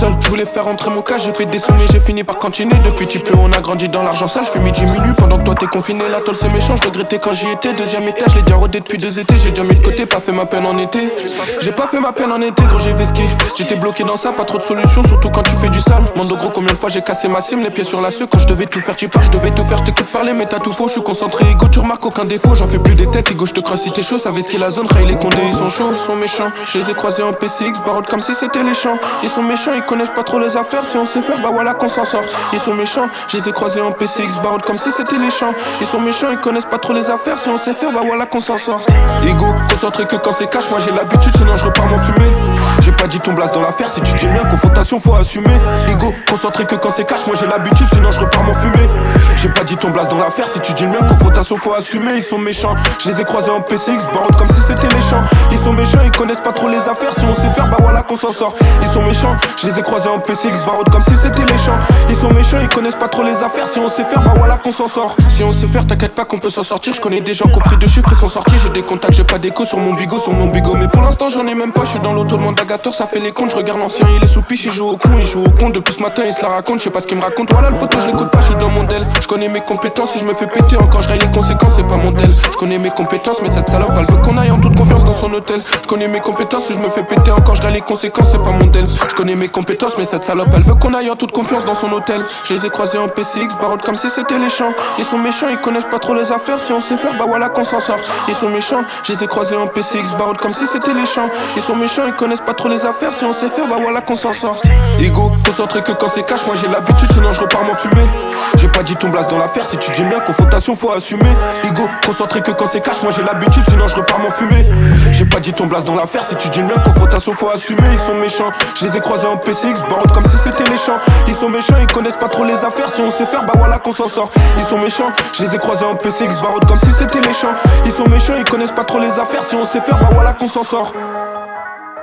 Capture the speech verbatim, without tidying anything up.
seul, je voulais faire rentrer mon cas. J'ai fait des sous mais j'ai fini par cantiner. Depuis petit peu on a grandi dans l'argent sale. Je fais midi minuit pendant que toi t'es confiné. La tôle c'est méchant, je regrettais quand j'y étais. Deuxième étage, l'ai déjà rodé depuis deux étés. J'ai déjà mis de côté, pas fait ma peine en été. J'ai pas fait ma peine en été, gros j'ai fait ski. J'étais bloqué dans ça, pas trop de solutions, surtout quand tu fais du sale. Mando gros, combien de fois j'ai cassé ma cime, les pieds sur la seule. Quand je devais tout faire, tu pars, je devais tout faire, je t'écoute parler, mais t'as tout faux. Je suis concentré, ego, tu remarques aucun défaut. J'en fais plus des têtes, ego, je te crois si t'es chaud. Savais ce qu'est la zone, Ray, les condés, ils sont chauds, ils sont méchants. Je les ai croisés en P C X, barotte comme si c'était les champs. Ils sont méchants, ils connaissent pas trop les affaires. Si on sait faire, bah voilà qu'on s'en sort. Ils sont méchants, je les ai croisés en P C X, barotte comme si c'était les champs. Ils sont méchants, ils connaissent pas trop les affaires. Si on sait faire, bah voilà qu'on s'en sort. Ego, concentré que quand c'est cash, moi j'ai l'habitude, sinon je repars m'en fumer. J'ai pas dit ton blast dans l'affaire, si tu dis bien, confrontation faut assumer. Ego, concentré que quand c'est cash, moi j'ai l'habitude, sinon je repars m'en fumer. J'ai pas dit ton blast dans l'affaire, si tu dis bien, confrontation faut assumer. Ils sont méchants, je les ai croisés en P C X, barotte comme si c'était les champs. Ils sont méchants, ils connaissent pas trop les affaires. Si on sait faire, bah voilà qu'on s'en sort. Ils sont méchants, je les ai croisés en P C X, barotte comme si c'était les champs. Ils sont méchants, ils connaissent pas trop les affaires. Si on sait faire, bah voilà qu'on s'en sort. Si on sait faire, t'inquiète pas qu'on peut s'en sortir. Je connais des gens qui ont pris deux chiffres et sont sortis. J'ai des contacts, j'ai pas d'écho sur mon bigot, sur mon bigot. Mais pour l'instant j'en ai même pas, je suis dans l'auto, le mandagateur, ça fait les comptes. Je regarde l'ancien, il est sous piche, il joue au con, il joue au con. Depuis ce matin, il se la raconte, je sais pas ce qu'il me raconte. Voilà le poteau, je l'écoute pas, je suis dans mon del. Je connais mes compétences, si je me fais péter encore, je raille les conséquences, c'est pas mon del. Je connais mes compétences, mais cette salope, elle veut qu'on aille en toute confiance dans son hôtel. Je connais mes compétences, si je me fais péter encore, je raille les conséquences, c'est pas mon del. Je connais mes compétences, mais cette salope, elle veut qu'on aille en toute confiance dans son hôtel. Je les ai croisés en P C X, barotte comme si c'était les champs. Ils sont méchants, ils connaissent pas trop les affaires. Si on sait faire, bah voilà qu'on s'en sort. Ils sont méchants, je les ai croisés en P C X, barotte comme si c'était les champs. Ils sont méchants, ils connaissent pas trop les affaires. Si on sait faire, bah voilà qu'on s'en sort. Ego, concentré que quand c'est cash, moi j'ai l'habitude, sinon je repars m'en fumer. J'ai pas dit ton blast dans l'affaire, si tu dis bien, confrontation faut assumer. Ego, concentré que quand c'est cash, moi j'ai l'habitude, sinon je repars m'en fumer. J'ai pas dit ton blast dans l'affaire, si tu dis bien, confrontation faut assumer. Ils sont méchants, je les ai croisés en P C X, barotte comme si c'était les champs. Ils sont méchants, ils connaissent pas trop les affaires. Si on sait faire, bah voilà qu'on s'en sort. Ils sont méchants, je les ai croisés en P C X, barotte comme si c'était les champs. Ils sont méchants, ils connaissent pas trop les affaires. Si on sait faire, bah voilà qu'on s'en sort.